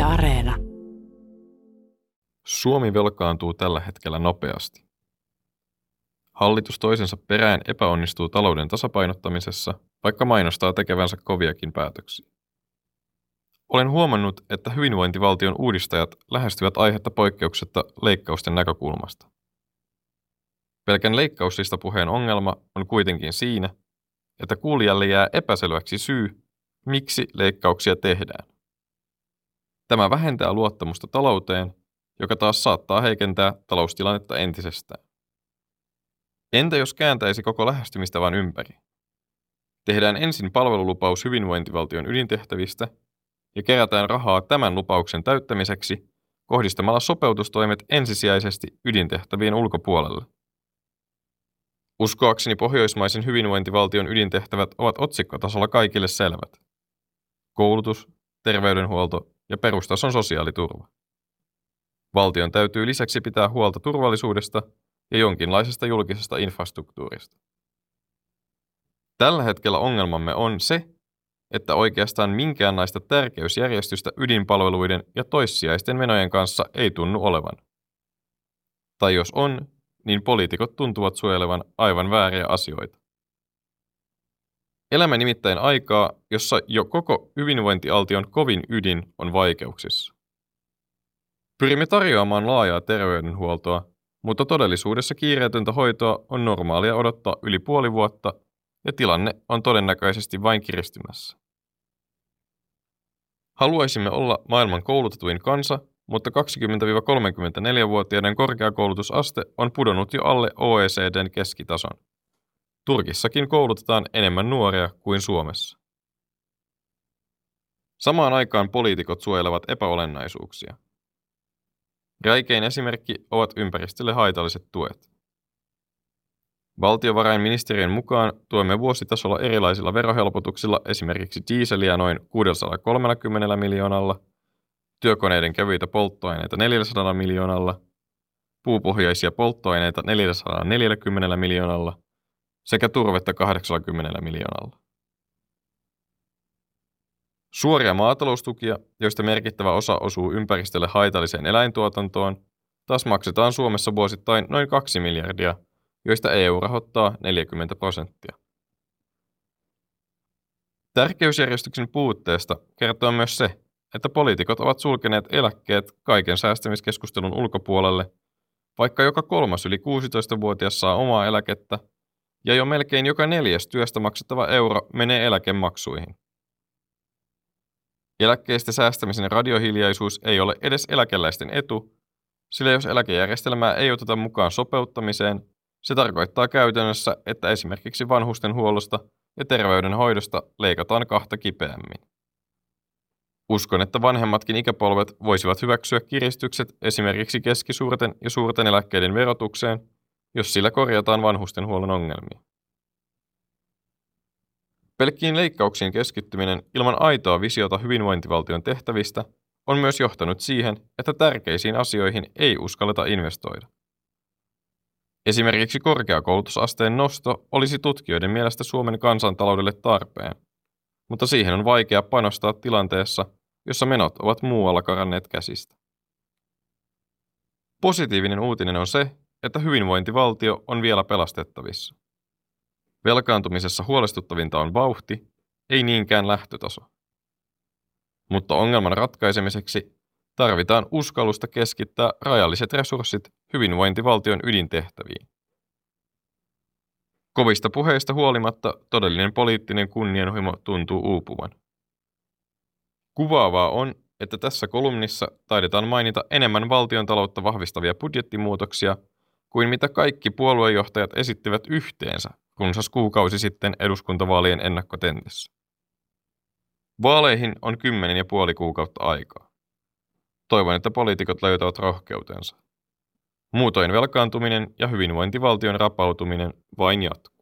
Areena. Suomi velkaantuu tällä hetkellä nopeasti. Hallitus toisensa perään epäonnistuu talouden tasapainottamisessa, vaikka mainostaa tekevänsä koviakin päätöksiä. Olen huomannut, että hyvinvointivaltion uudistajat lähestyvät aihetta poikkeuksetta leikkausten näkökulmasta. Pelkän leikkauslistapuheen ongelma on kuitenkin siinä, että kuulijalle jää epäselväksi syy, miksi leikkauksia tehdään. Tämä vähentää luottamusta talouteen, joka taas saattaa heikentää taloustilannetta entisestään. Entä jos kääntäisi koko lähestymistavan ympäri? Tehdään ensin palvelulupaus hyvinvointivaltion ydintehtävistä ja kerätään rahaa tämän lupauksen täyttämiseksi kohdistamalla sopeutustoimet ensisijaisesti ydintehtävien ulkopuolelle. Uskoakseni pohjoismaisen hyvinvointivaltion ydintehtävät ovat otsikkotasolla kaikille selvät. Koulutus, terveydenhuolto ja perustason sosiaaliturva. Valtion täytyy lisäksi pitää huolta turvallisuudesta ja jonkinlaisesta julkisesta infrastruktuurista. Tällä hetkellä ongelmamme on se, että oikeastaan minkäänlaista tärkeysjärjestystä ydinpalveluiden ja toissijaisten menojen kanssa ei tunnu olevan. Tai jos on, niin poliitikot tuntuvat suojelevan aivan vääriä asioita. Elämme nimittäin aikaa, jossa jo koko hyvinvointialtion kovin ydin on vaikeuksissa. Pyrimme tarjoamaan laajaa terveydenhuoltoa, mutta todellisuudessa kiireetöntä hoitoa on normaalia odottaa yli puoli vuotta ja tilanne on todennäköisesti vain kiristymässä. Haluaisimme olla maailman koulutetuin kansa, mutta 20-34-vuotiaiden korkeakoulutusaste on pudonnut jo alle OECD:n keskitason. Turkissakin koulutetaan enemmän nuoria kuin Suomessa. Samaan aikaan poliitikot suojelevat epäolennaisuuksia. Räikein esimerkki ovat ympäristölle haitalliset tuet. Valtiovarainministeriön mukaan tuemme vuositasolla erilaisilla verohelpotuksilla esimerkiksi dieseliä noin 630 miljoonalla, työkoneiden kevyitä polttoaineita 400 miljoonalla, puupohjaisia polttoaineita 440 miljoonalla sekä turvetta 80 miljoonalla. Suoria maataloustukia, joista merkittävä osa osuu ympäristölle haitalliseen eläintuotantoon, taas maksetaan Suomessa vuosittain noin 2 miljardia, joista EU rahoittaa 40%. Tärkeysjärjestyksen puutteesta kertoo myös se, että poliitikot ovat sulkeneet eläkkeet kaiken säästämiskeskustelun ulkopuolelle, vaikka joka kolmas yli 16-vuotias saa omaa eläkettä ja jo melkein joka neljäs työstä maksettava euro menee eläkemaksuihin. Eläkkeistä säästämisen radiohiljaisuus ei ole edes eläkeläisten etu, sillä jos eläkejärjestelmää ei oteta mukaan sopeuttamiseen, se tarkoittaa käytännössä, että esimerkiksi vanhustenhuollosta ja terveydenhoidosta leikataan kahta kipeämmin. Uskon, että vanhemmatkin ikäpolvet voisivat hyväksyä kiristykset esimerkiksi keskisuurten ja suurten eläkkeiden verotukseen, jos sillä korjataan vanhustenhuollon ongelmia. Pelkkiin leikkauksiin keskittyminen ilman aitoa visiota hyvinvointivaltion tehtävistä on myös johtanut siihen, että tärkeisiin asioihin ei uskalleta investoida. Esimerkiksi korkeakoulutusasteen nosto olisi tutkijoiden mielestä Suomen kansantaloudelle tarpeen, mutta siihen on vaikea panostaa tilanteessa, jossa menot ovat muualla karanneet käsistä. Positiivinen uutinen on se, että hyvinvointivaltio on vielä pelastettavissa. Velkaantumisessa huolestuttavinta on vauhti, ei niinkään lähtötaso. Mutta ongelman ratkaisemiseksi tarvitaan uskallusta keskittää rajalliset resurssit hyvinvointivaltion ydintehtäviin. Kovista puheista huolimatta todellinen poliittinen kunnianhimo tuntuu uupuvan. Kuvaavaa on, että tässä kolumnissa taidetaan mainita enemmän valtiontaloutta vahvistavia budjettimuutoksia kuin mitä kaikki puoluejohtajat esittivät yhteensä runsas kuukausi sitten eduskuntavaalien ennakkotentissä. Vaaleihin on 10,5 kuukautta aikaa. Toivon, että poliitikot löytävät rohkeutensa. Muutoin velkaantuminen ja hyvinvointivaltion rapautuminen vain jatkuu.